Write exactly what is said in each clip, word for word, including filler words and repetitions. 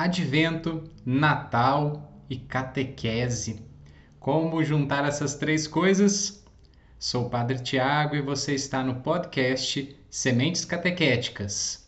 Advento, Natal e catequese. Como juntar essas três coisas? Sou o Padre Tiago e você está no podcast Sementes Catequéticas.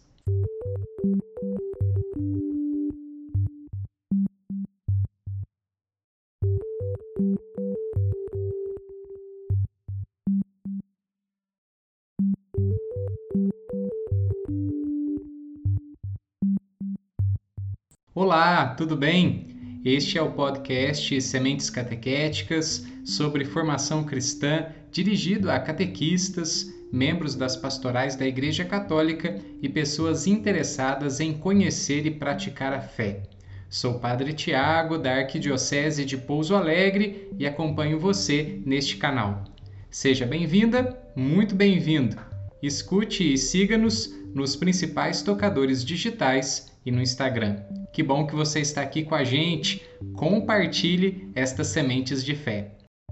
Olá, tudo bem? Este é o podcast Sementes Catequéticas sobre formação cristã dirigido a catequistas, membros das pastorais da Igreja Católica e pessoas interessadas em conhecer e praticar a fé. Sou o Padre Tiago, da Arquidiocese de Pouso Alegre e acompanho você neste canal. Seja bem-vinda, muito bem-vindo. Escute e siga-nos nos principais tocadores digitais e no Instagram. Que bom que você está aqui com a gente. Compartilhe estas sementes de fé.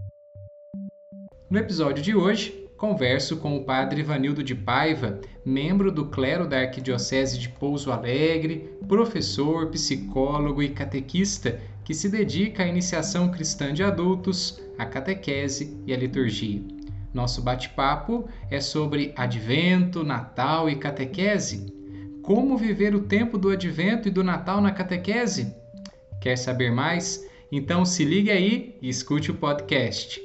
No episódio de hoje, converso com o Padre Ivanildo de Paiva, membro do clero da Arquidiocese de Pouso Alegre, professor, psicólogo e catequista que se dedica à iniciação cristã de adultos, à catequese e à liturgia. Nosso bate-papo é sobre Advento, Natal e catequese. Como viver o tempo do Advento e do Natal na catequese? Quer saber mais? Então se ligue aí e escute o podcast.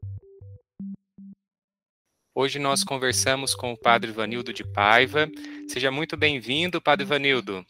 Hoje nós conversamos com o Padre Ivanildo de Paiva. Seja muito bem-vindo, Padre Ivanildo.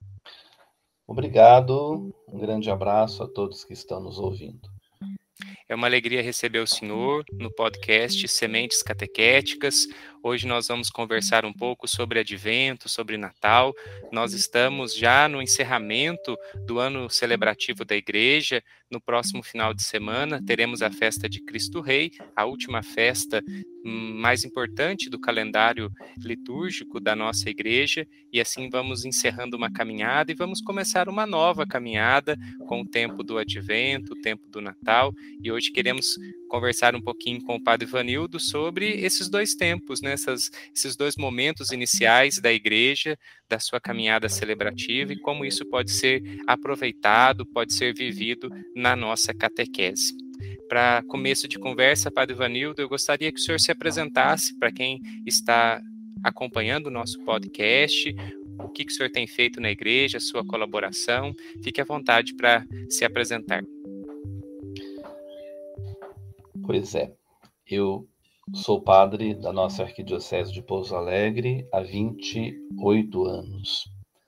Obrigado, um grande abraço a todos que estão nos ouvindo. É uma alegria receber o senhor no podcast Sementes Catequéticas. Hoje nós vamos conversar um pouco sobre Advento, sobre Natal. Nós estamos já no encerramento do ano celebrativo da Igreja. No próximo final de semana teremos a festa de Cristo Rei, a última festa mais importante do calendário litúrgico da nossa Igreja. E assim vamos encerrando uma caminhada e vamos começar uma nova caminhada com o tempo do Advento, o tempo do Natal. E hoje queremos conversar um pouquinho com o Padre Ivanildo sobre esses dois tempos, né? Essas, esses dois momentos iniciais da Igreja, da sua caminhada celebrativa e como isso pode ser aproveitado, pode ser vivido na nossa catequese. Para começo de conversa, Padre Ivanildo, eu gostaria que o senhor se apresentasse para quem está acompanhando o nosso podcast, o que, que o senhor tem feito na Igreja, a sua colaboração. Fique à vontade para se apresentar. Pois é, eu sou padre da nossa Arquidiocese de Pouso Alegre há vinte e oito anos.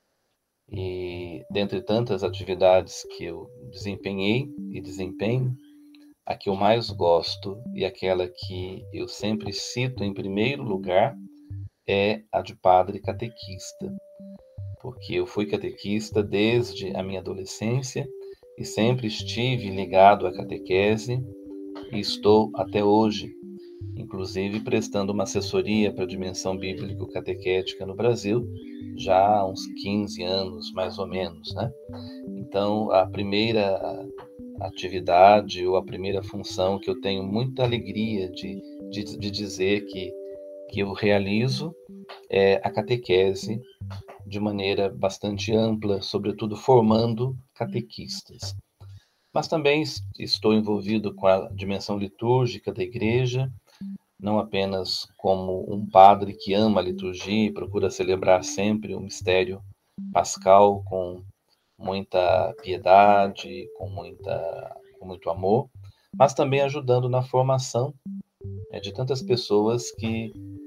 E, dentre tantas atividades que eu desempenhei e desempenho, a que eu mais gosto e aquela que eu sempre cito em primeiro lugar é a de padre catequista, porque eu fui catequista desde a minha adolescência e sempre estive ligado à catequese e estou até hoje, inclusive prestando uma assessoria para a dimensão bíblico-catequética no Brasil, já há uns quinze anos, mais ou menos, né? Então, a primeira atividade ou a primeira função que eu tenho muita alegria de, de, de dizer que, que eu realizo é a catequese de maneira bastante ampla, sobretudo formando catequistas. Mas também estou envolvido com a dimensão litúrgica da Igreja, não apenas como um padre que ama a liturgia e procura celebrar sempre o mistério pascal com muita piedade, com, muita, com muito amor, mas também ajudando na formação é, de tantas pessoas que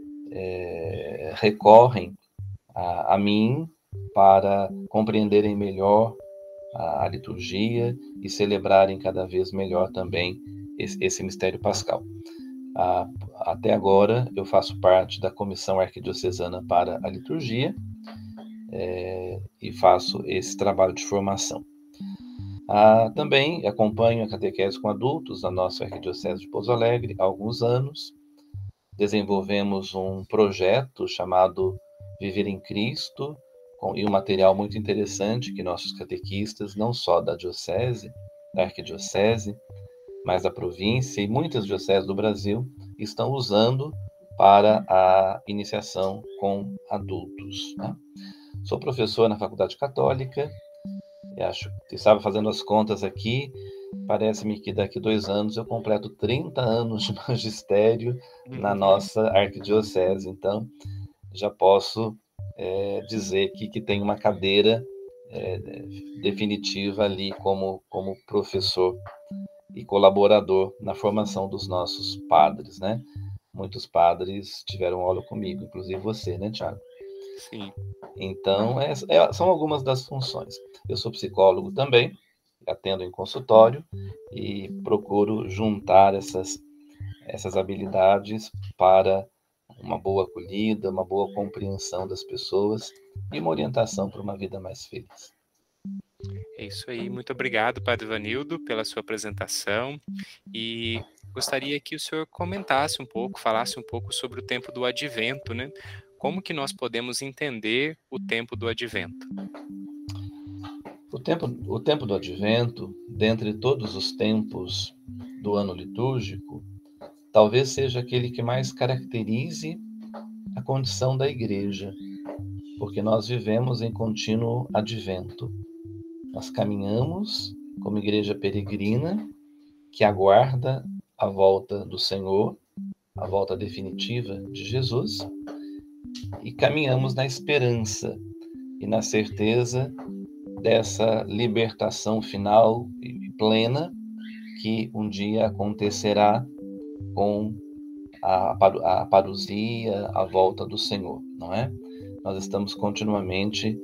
é, recorrem a, a mim para compreenderem melhor a, a liturgia e celebrarem cada vez melhor também esse, esse mistério pascal. Ah, até agora eu faço parte da Comissão Arquidiocesana para a Liturgia é, e faço esse trabalho de formação. Ah, também acompanho a catequese com adultos na nossa Arquidiocese de Pouso Alegre há alguns anos. Desenvolvemos um projeto chamado Viver em Cristo, com, e um material muito interessante que nossos catequistas, não só da diocese, da arquidiocese, mas da província e muitas dioceses do Brasil, estão usando para a iniciação com adultos, né? Sou professor na Faculdade Católica, Eu acho que estava fazendo as contas aqui, parece-me que daqui dois anos eu completo trinta anos de magistério na nossa arquidiocese. Então, já posso é, dizer que, que tem uma cadeira é, definitiva ali como, como professor e colaborador na formação dos nossos padres, né? Muitos padres tiveram aula comigo, inclusive você, né, Tiago? Sim. Então, é, é, são algumas das funções. Eu sou psicólogo também, atendo em consultório e procuro juntar essas, essas habilidades para uma boa acolhida, uma boa compreensão das pessoas e uma orientação para uma vida mais feliz. É isso aí. Muito obrigado, Padre Ivanildo, pela sua apresentação. E gostaria que o senhor comentasse um pouco, falasse um pouco sobre o tempo do Advento, né? Como que nós podemos entender o tempo do Advento? O tempo, o tempo do Advento, dentre todos os tempos do ano litúrgico, talvez seja aquele que mais caracterize a condição da Igreja, porque nós vivemos em contínuo advento. Nós caminhamos como igreja peregrina que aguarda a volta do Senhor, a volta definitiva de Jesus, e caminhamos na esperança e na certeza dessa libertação final e plena que um dia acontecerá com a, a parousia, a volta do Senhor, não é? Nós estamos continuamente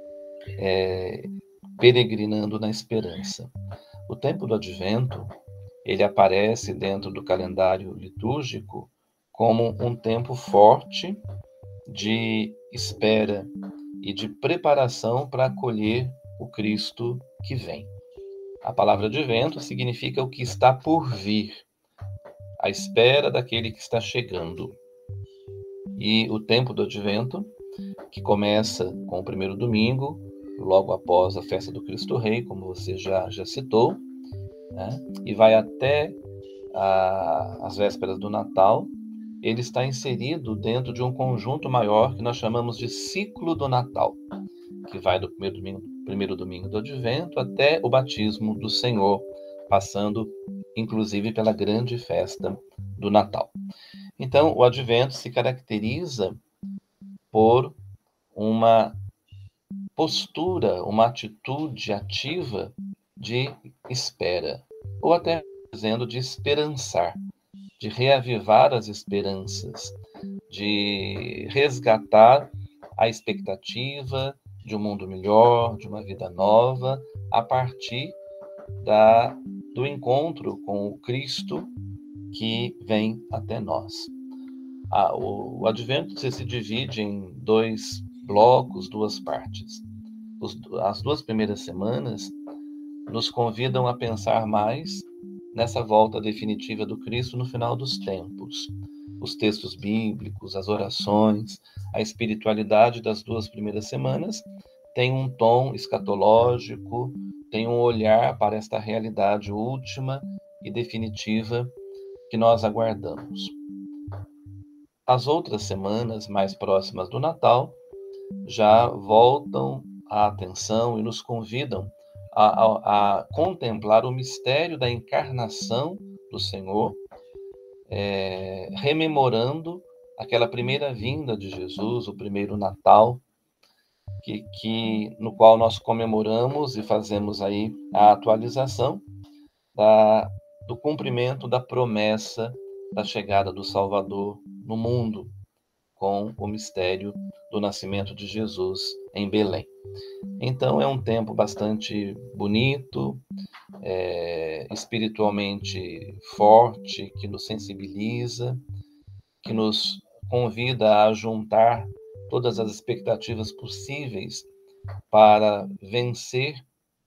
é, peregrinando na esperança. O tempo do Advento, ele aparece dentro do calendário litúrgico como um tempo forte de espera e de preparação para acolher o Cristo que vem. A palavra Advento significa o que está por vir, a espera daquele que está chegando. E o tempo do Advento, que começa com o primeiro domingo, logo após a festa do Cristo Rei, como você já, já citou, né? E vai até a, as vésperas do Natal, ele está inserido dentro de um conjunto maior que nós chamamos de ciclo do Natal, que vai do primeiro domingo, primeiro domingo do Advento até o batismo do Senhor, passando inclusive pela grande festa do Natal. Então, o Advento se caracteriza por uma postura, uma atitude ativa de espera, ou até dizendo de esperançar, de reavivar as esperanças, de resgatar a expectativa de um mundo melhor, de uma vida nova, a partir da, do encontro com o Cristo que vem até nós. Ah, o, o Advento se divide em dois blocos, duas partes. Os, as duas primeiras semanas nos convidam a pensar mais nessa volta definitiva do Cristo no final dos tempos. Os textos bíblicos, as orações, a espiritualidade das duas primeiras semanas tem um tom escatológico, tem um olhar para esta realidade última e definitiva que nós aguardamos. As outras semanas, mais próximas do Natal, já voltam a atenção e nos convidam a, a, a contemplar o mistério da encarnação do Senhor, é, rememorando aquela primeira vinda de Jesus, o primeiro Natal, que, que, no qual nós comemoramos e fazemos aí a atualização da, do cumprimento da promessa da chegada do Salvador no mundo, com o mistério do nascimento de Jesus em Belém. Então é um tempo bastante bonito, é, espiritualmente forte, que nos sensibiliza, que nos convida a juntar todas as expectativas possíveis para vencer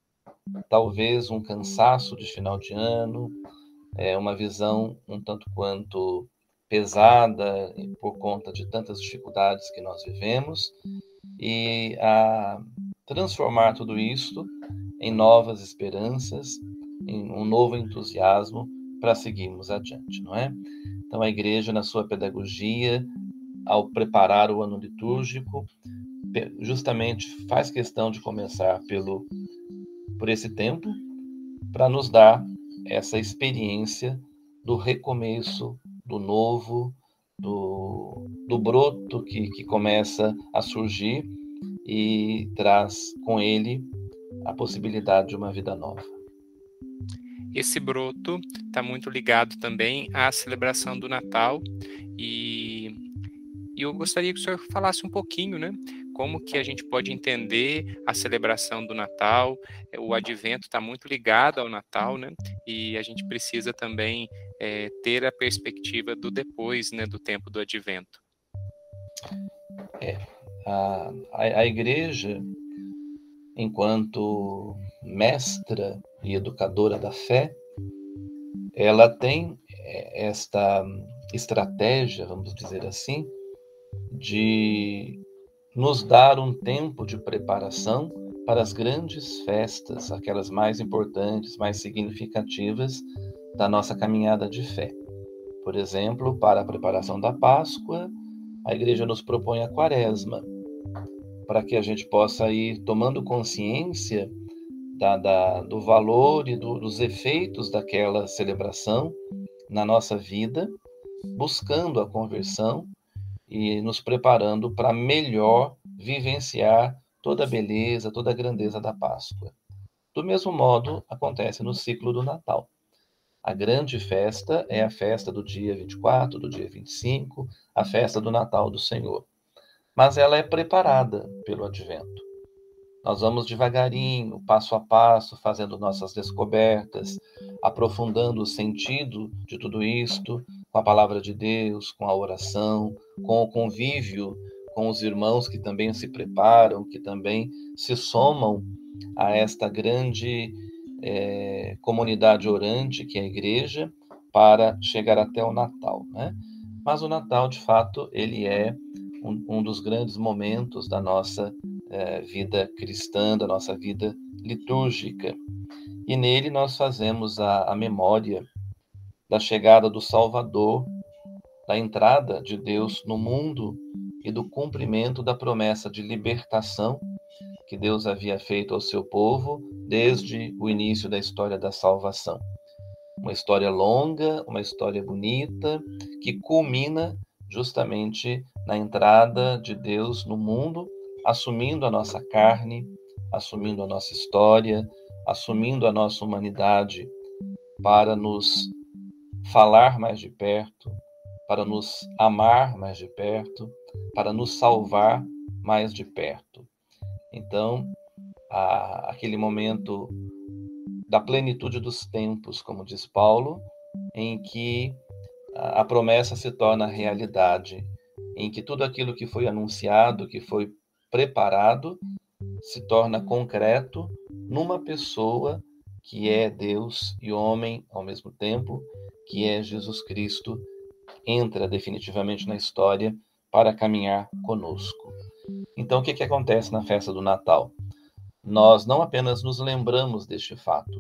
talvez um cansaço de final de ano, é, uma visão um tanto quanto pesada por conta de tantas dificuldades que nós vivemos, e a transformar tudo isso em novas esperanças, em um novo entusiasmo para seguirmos adiante, não é? Então a Igreja, na sua pedagogia, ao preparar o ano litúrgico, justamente faz questão de começar pelo por esse tempo, para nos dar essa experiência do recomeço, do novo, do, do broto que, que começa a surgir e traz com ele a possibilidade de uma vida nova. Esse broto está muito ligado também à celebração do Natal e, e eu gostaria que o senhor falasse um pouquinho, né? Como que a gente pode entender a celebração do Natal. O Advento está muito ligado ao Natal, né? E a gente precisa também é, ter a perspectiva do depois, né? Do tempo do Advento. É, a, a, a Igreja, enquanto mestra e educadora da fé, ela tem esta estratégia, vamos dizer assim, de nos dar um tempo de preparação para as grandes festas, aquelas mais importantes, mais significativas da nossa caminhada de fé. Por exemplo, para a preparação da Páscoa, a Igreja nos propõe a Quaresma, para que a gente possa ir tomando consciência da, da, do valor e do, dos efeitos daquela celebração na nossa vida, buscando a conversão e nos preparando para melhor vivenciar toda a beleza, toda a grandeza da Páscoa. Do mesmo modo, acontece no ciclo do Natal. A grande festa é a festa do dia vinte e quatro, do dia vinte e cinco, a festa do Natal do Senhor. Mas ela é preparada pelo Advento. Nós vamos devagarinho, passo a passo, fazendo nossas descobertas, aprofundando o sentido de tudo isto, com a palavra de Deus, com a oração, com o convívio com os irmãos que também se preparam, que também se somam a esta grande é, comunidade orante que é a Igreja, para chegar até o Natal, né? Mas o Natal, de fato, ele é um, um dos grandes momentos da nossa é, vida cristã, da nossa vida litúrgica. E nele nós fazemos a, a memória da chegada do Salvador, da entrada de Deus no mundo e do cumprimento da promessa de libertação que Deus havia feito ao seu povo desde o início da história da salvação. Uma história longa, uma história bonita, que culmina justamente na entrada de Deus no mundo, assumindo a nossa carne, assumindo a nossa história, assumindo a nossa humanidade, para nos falar mais de perto, para nos amar mais de perto, para nos salvar mais de perto. Então, a, aquele momento da plenitude dos tempos, como diz Paulo, em que a, a promessa se torna realidade, em que tudo aquilo que foi anunciado, que foi preparado, se torna concreto numa pessoa que é Deus e homem ao mesmo tempo, que é Jesus Cristo, entra definitivamente na história para caminhar conosco. Então, o que, que acontece na festa do Natal? Nós não apenas nos lembramos deste fato,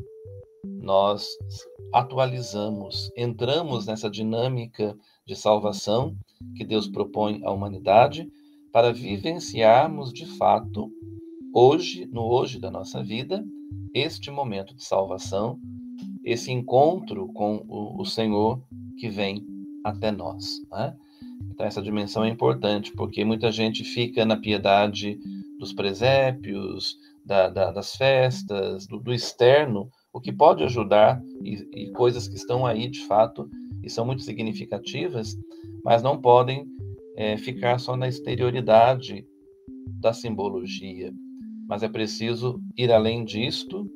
nós atualizamos, entramos nessa dinâmica de salvação que Deus propõe à humanidade para vivenciarmos de fato, hoje, no hoje da nossa vida, este momento de salvação, esse encontro com o, o Senhor que vem até nós, né? Então, essa dimensão é importante, porque muita gente fica na piedade dos presépios, da, da, das festas, do, do externo, o que pode ajudar, e, e coisas que estão aí, de fato, e são muito significativas, mas não podem é, ficar só na exterioridade da simbologia. Mas é preciso ir além disto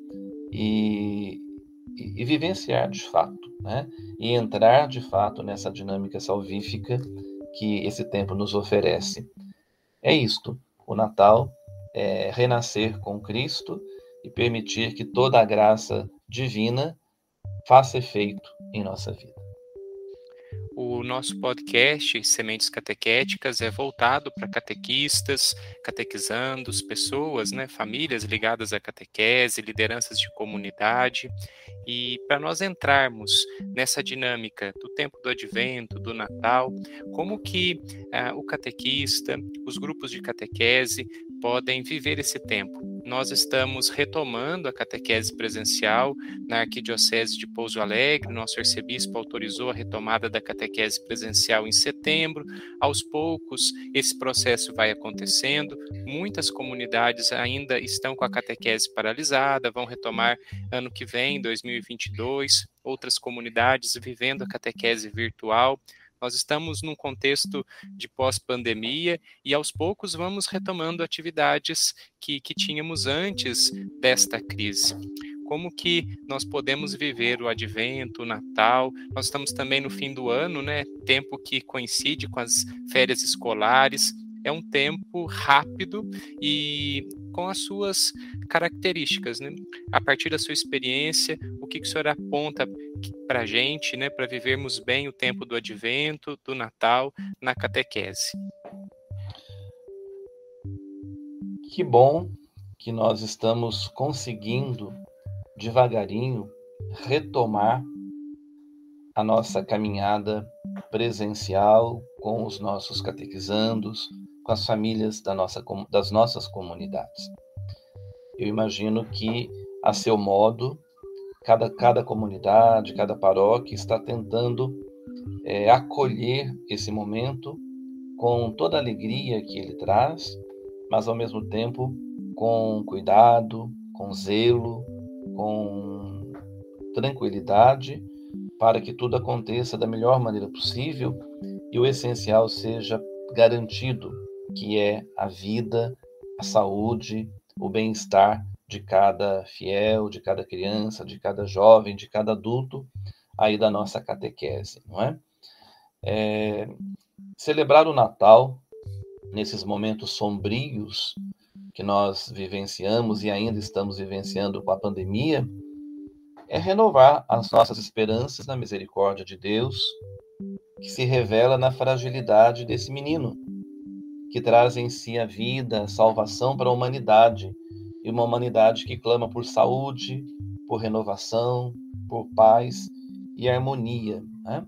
e, e, e vivenciar, de fato, né? E entrar, de fato, nessa dinâmica salvífica que esse tempo nos oferece. É isto, o Natal é renascer com Cristo e permitir que toda a graça divina faça efeito em nossa vida. O nosso podcast Sementes Catequéticas é voltado para catequistas, catequizandos, pessoas, né, famílias ligadas à catequese, lideranças de comunidade. E para nós entrarmos nessa dinâmica do tempo do Advento, do Natal, como que ah, o catequista, os grupos de catequese podem viver esse tempo nós estamos retomando a catequese presencial na Arquidiocese de Pouso Alegre. Nosso arcebispo autorizou a retomada da catequese presencial em setembro. Aos poucos, esse processo vai acontecendo. Muitas comunidades ainda estão com a catequese paralisada, vão retomar ano que vem, dois mil e vinte e dois. Outras comunidades vivendo a catequese virtual. Nós estamos num contexto de pós-pandemia e, aos poucos, vamos retomando atividades que, que tínhamos antes desta crise. Como que nós podemos viver o Advento, o Natal? Nós estamos também no fim do ano, né? Tempo que coincide com as férias escolares. É um tempo rápido e com as suas características, né? A partir da sua experiência, o que, que o senhor aponta para a gente, né, para vivermos bem o tempo do Advento, do Natal, na catequese? Que bom que nós estamos conseguindo, devagarinho, retomar a nossa caminhada presencial com os nossos catequizandos, com as famílias da nossa, das nossas comunidades. Eu imagino que, a seu modo, cada, cada comunidade, cada paróquia está tentando é, acolher esse momento com toda a alegria que ele traz, mas, ao mesmo tempo, com cuidado, com zelo, com tranquilidade, para que tudo aconteça da melhor maneira possível e o essencial seja garantido, que é a vida, a saúde, o bem-estar de cada fiel, de cada criança, de cada jovem, de cada adulto aí da nossa catequese, não é? É, celebrar o Natal nesses momentos sombrios que nós vivenciamos e ainda estamos vivenciando com a pandemia é renovar as nossas esperanças na misericórdia de Deus, que se revela na fragilidade desse menino, que traz em si a vida, a salvação para a humanidade, e uma humanidade que clama por saúde, por renovação, por paz e harmonia, né?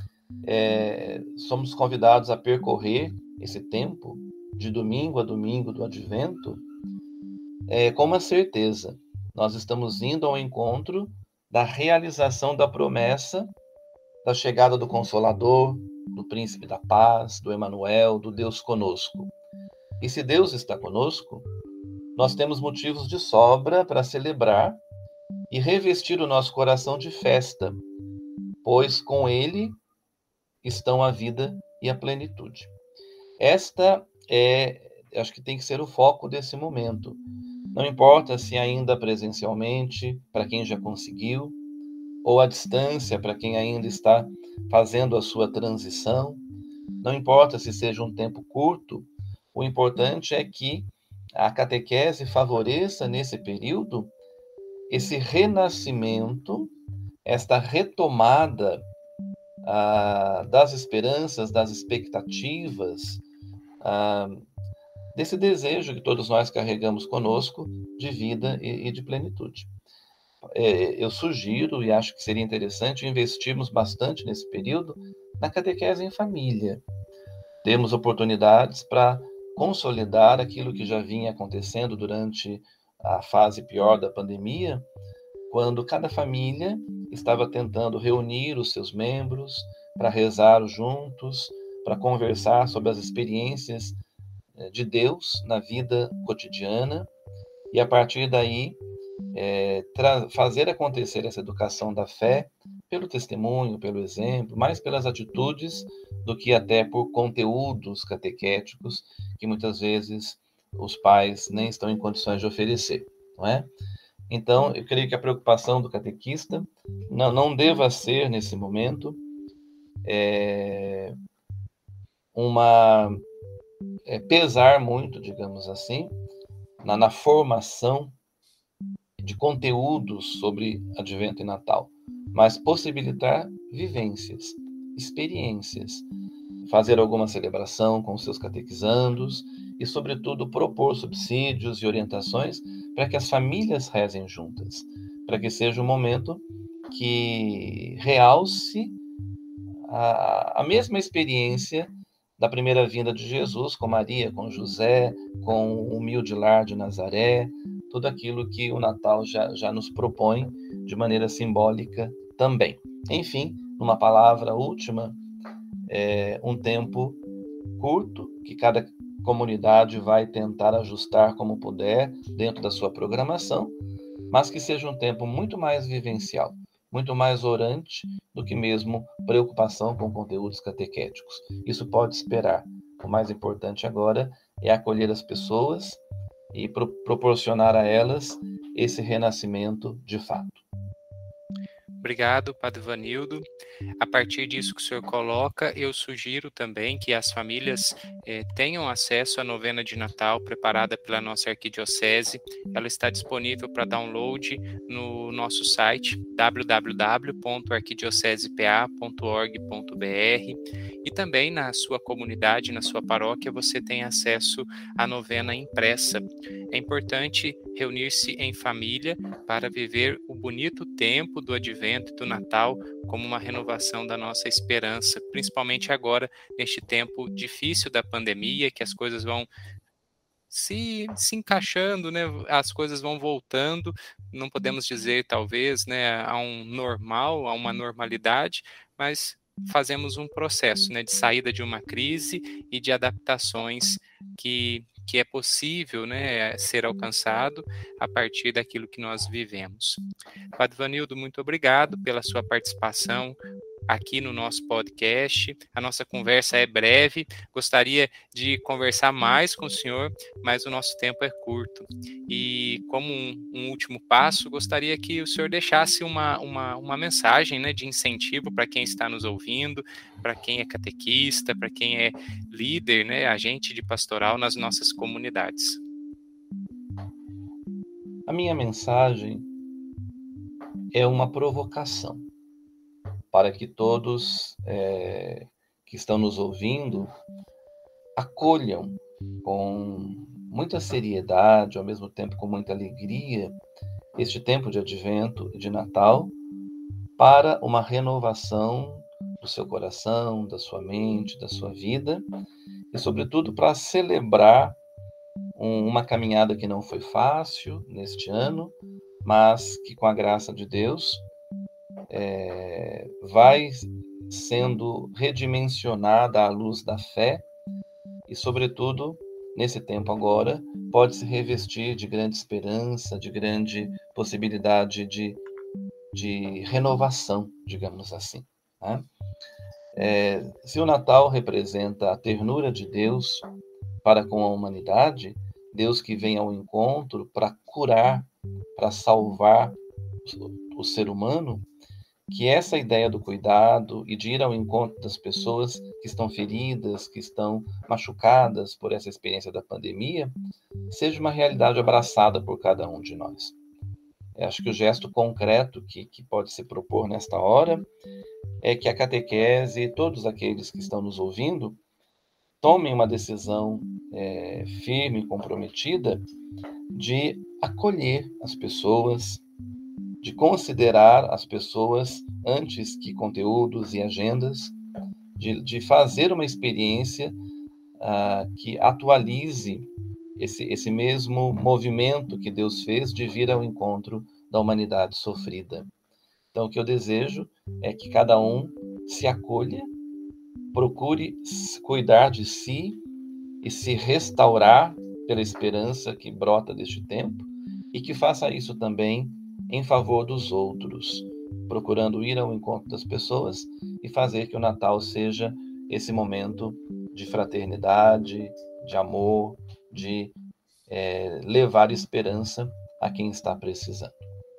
É, somos convidados a percorrer esse tempo, de domingo a domingo do Advento, é, com uma certeza. Nós estamos indo ao encontro da realização da promessa da chegada do Consolador, do Príncipe da Paz, do Emanuel, do Deus conosco. E se Deus está conosco, nós temos motivos de sobra para celebrar e revestir o nosso coração de festa, pois com Ele estão a vida e a plenitude. Esta é, acho que tem que ser o foco desse momento. Não importa se ainda presencialmente, para quem já conseguiu, ou à distância, para quem ainda está fazendo a sua transição. Não importa se seja um tempo curto, o importante é que a catequese favoreça nesse período esse renascimento, esta retomada ah, das esperanças, das expectativas, ah, desse desejo que todos nós carregamos conosco de vida e, e de plenitude. É, eu sugiro e acho que seria interessante investirmos bastante nesse período na catequese em família. Temos oportunidades para consolidar aquilo que já vinha acontecendo durante a fase pior da pandemia, quando cada família estava tentando reunir os seus membros para rezar juntos, para conversar sobre as experiências de Deus na vida cotidiana e, a partir daí, É, fazer acontecer essa educação da fé pelo testemunho, pelo exemplo, mais pelas atitudes do que até por conteúdos catequéticos que muitas vezes os pais nem estão em condições de oferecer, não é? Então, eu creio que a preocupação do catequista não, não deva ser, nesse momento, é, uma é, pesar muito, digamos assim, na, na formação de conteúdos sobre Advento e Natal, mas possibilitar vivências, experiências, fazer alguma celebração com seus catequizandos e, sobretudo, propor subsídios e orientações para que as famílias rezem juntas, para que seja um momento que realce a, a mesma experiência da primeira vinda de Jesus com Maria, com José, com o humilde lar de Nazaré, tudo aquilo que o Natal já, já nos propõe de maneira simbólica também. Enfim, numa palavra última, é um tempo curto que cada comunidade vai tentar ajustar como puder dentro da sua programação, mas que seja um tempo muito mais vivencial, muito mais orante do que mesmo preocupação com conteúdos catequéticos. Isso pode esperar. O mais importante agora é acolher as pessoas e pro- proporcionar a elas esse renascimento de fato. Obrigado, Padre Vanildo. A partir disso que o senhor coloca, eu sugiro também que as famílias eh, tenham acesso à novena de Natal preparada pela nossa arquidiocese. Ela está disponível para download no nosso site w w w ponto arquidiocese p a ponto org ponto b r e também na sua comunidade, na sua paróquia, você tem acesso à novena impressa. É importante reunir-se em família para viver o bonito tempo do Advento e do Natal como uma renovação da nossa esperança, principalmente agora, neste tempo difícil da pandemia, que as coisas vão se, se encaixando, né? As coisas vão voltando, não podemos dizer, talvez, né, a um normal, a uma normalidade, mas fazemos um processo, né, de saída de uma crise e de adaptações que, que é possível, né, ser alcançado a partir daquilo que nós vivemos. Padre Vanildo, muito obrigado pela sua participação aqui no nosso podcast. A nossa conversa é breve, gostaria de conversar mais com o senhor, mas o nosso tempo é curto. E como um, um último passo, gostaria que o senhor deixasse uma, uma, uma mensagem, né, de incentivo para quem está nos ouvindo, para quem é catequista, para quem é líder, né, agente de pastoral nas nossas comunidades. A minha mensagem é uma provocação para que todos é, que estão nos ouvindo acolham com muita seriedade, ao mesmo tempo com muita alegria, este tempo de Advento e de Natal para uma renovação do seu coração, da sua mente, da sua vida e, sobretudo, para celebrar um, uma caminhada que não foi fácil neste ano, mas que, com a graça de Deus, É, vai sendo redimensionada à luz da fé e, sobretudo, nesse tempo agora, pode se revestir de grande esperança, de grande possibilidade de, de renovação, digamos assim. Né? É, se o Natal representa a ternura de Deus para com a humanidade, Deus que vem ao encontro para curar, para salvar o ser humano, que essa ideia do cuidado e de ir ao encontro das pessoas que estão feridas, que estão machucadas por essa experiência da pandemia, seja uma realidade abraçada por cada um de nós. Eu acho que o gesto concreto que, que pode se propor nesta hora é que a catequese e todos aqueles que estão nos ouvindo tomem uma decisão é, firme e comprometida de acolher as pessoas, de considerar as pessoas antes que conteúdos e agendas, de, de fazer uma experiência uh, que atualize esse, esse mesmo movimento que Deus fez de vir ao encontro da humanidade sofrida. Então, o que eu desejo é que cada um se acolha, procure cuidar de si e se restaurar pela esperança que brota deste tempo e que faça isso também em favor dos outros, procurando ir ao encontro das pessoas e fazer que o Natal seja esse momento de fraternidade, de amor, de é, levar esperança a quem está precisando.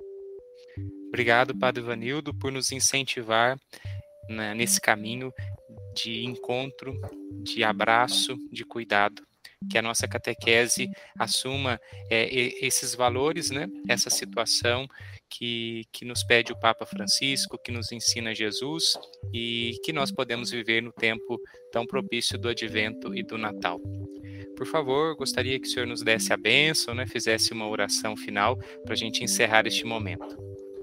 Obrigado, Padre Vanildo, por nos incentivar, né, nesse caminho de encontro, de abraço, de cuidado. Que a nossa catequese assuma é, esses valores, né? Essa situação que, que nos pede o Papa Francisco, que nos ensina Jesus e que nós podemos viver no tempo tão propício do Advento e do Natal. Por favor, gostaria que o senhor nos desse a bênção, né? Fizesse uma oração final para a gente encerrar este momento.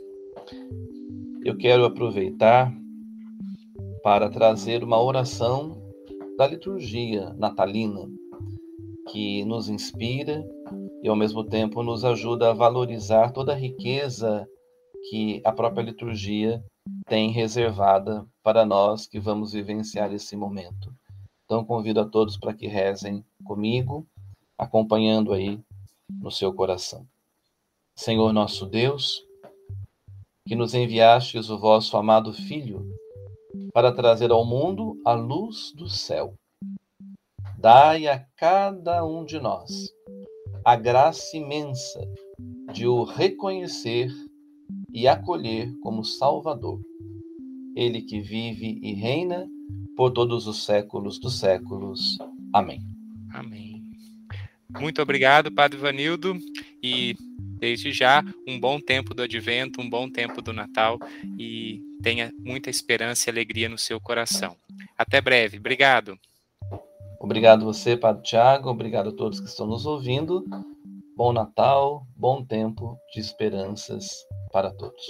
Eu quero aproveitar para trazer uma oração da liturgia natalina, que nos inspira e, ao mesmo tempo, nos ajuda a valorizar toda a riqueza que a própria liturgia tem reservada para nós que vamos vivenciar esse momento. Então, convido a todos para que rezem comigo, acompanhando aí no seu coração. Senhor nosso Deus, que nos enviastes o vosso amado Filho para trazer ao mundo a luz do céu, dai a cada um de nós a graça imensa de o reconhecer e acolher como Salvador. Ele que vive e reina por todos os séculos dos séculos. Amém. Amém. Muito obrigado, Padre Ivanildo, e desde já um bom tempo do Advento, um bom tempo do Natal, e tenha muita esperança e alegria no seu coração. Até breve. Obrigado. Obrigado você, Padre Tiago. Obrigado a todos que estão nos ouvindo. Bom Natal, bom tempo de esperanças para todos.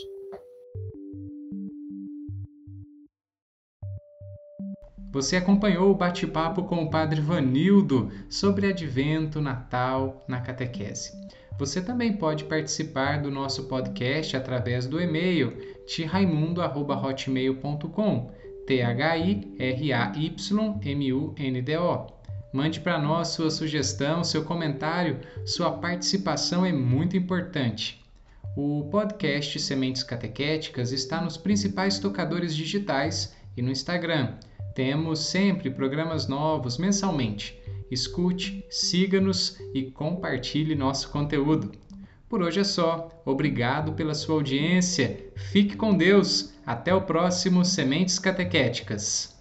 Você acompanhou o bate-papo com o Padre Ivanildo sobre Advento, Natal na catequese. Você também pode participar do nosso podcast através do e-mail tiraimundo arroba hotmail ponto com, T H I R A Y M U N D O. Mande para nós sua sugestão, seu comentário, sua participação é muito importante. O podcast Sementes Catequéticas está nos principais tocadores digitais e no Instagram. Temos sempre programas novos mensalmente. Escute, siga-nos e compartilhe nosso conteúdo. Por hoje é só. Obrigado pela sua audiência. Fique com Deus. Até o próximo Sementes Catequéticas.